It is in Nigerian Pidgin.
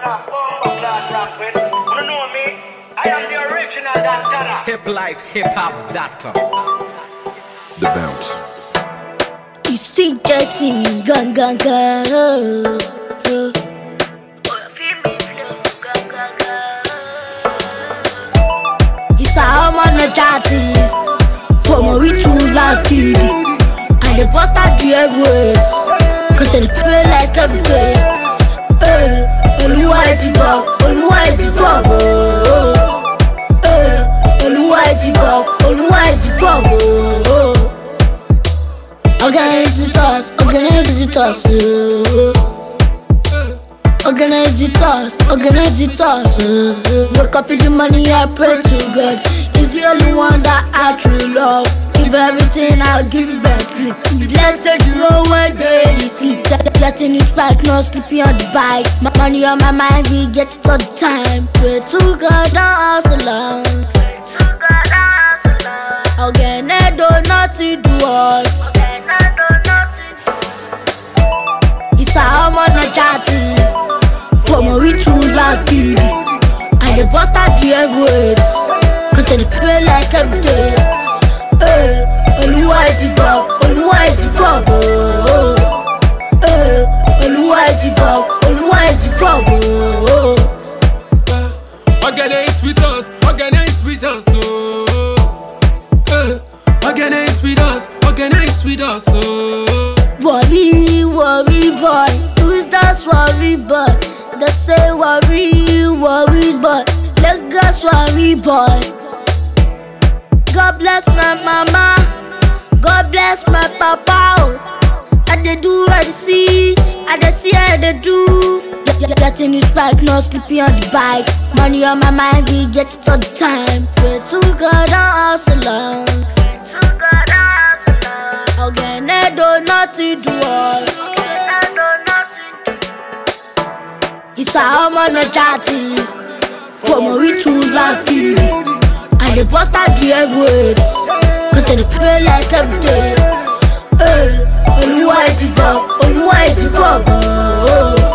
Hiplifehiphop.com. The bounce. You see Jesse, gun. It's I'm on the charts from a rich to last kid. And the bust out the airways, cause they pray like every day. Oluwa is the fuck, Oluwa is the fuck, Oluwa is the fuck, Oluwa is the fuck, Organize the toss, organize the toss, organize the toss, organize the toss. Wake up in the money, I pray to God. He's the only one that I truly love. Give everything, I'll give it back. Blessed the road one day you sleep. Getting it right, no sleeping on the bike. My money on my mind, we get it all the time. Pray to God, don't house alone. Again, they do nothing to us. It's I'm on the charts from a rich to last kid. And they bust out the airways, cause they pray like every day. Oluwa is the fuck, Oluwa is the fuck, Oluwa is the fuck, Oluwa is the fuck, Organize with us, organize with us, organize with us, organize with us, Worry boy, who's that worry boy? They say worry boy, Lagos worry boy. God bless my mama, God bless my papa. I dey do, I dey see, I dey do. Getting it right, no sleeping on the bike. Money on my mind, we get it all the time. Pray to God, don't house alone. Again, they do nothing to us. It's I'm on the charts from a rich to last kid. And they bust out the airways, cause they pray like every day. Oluwa is the fuck, Oluwa is the fuck,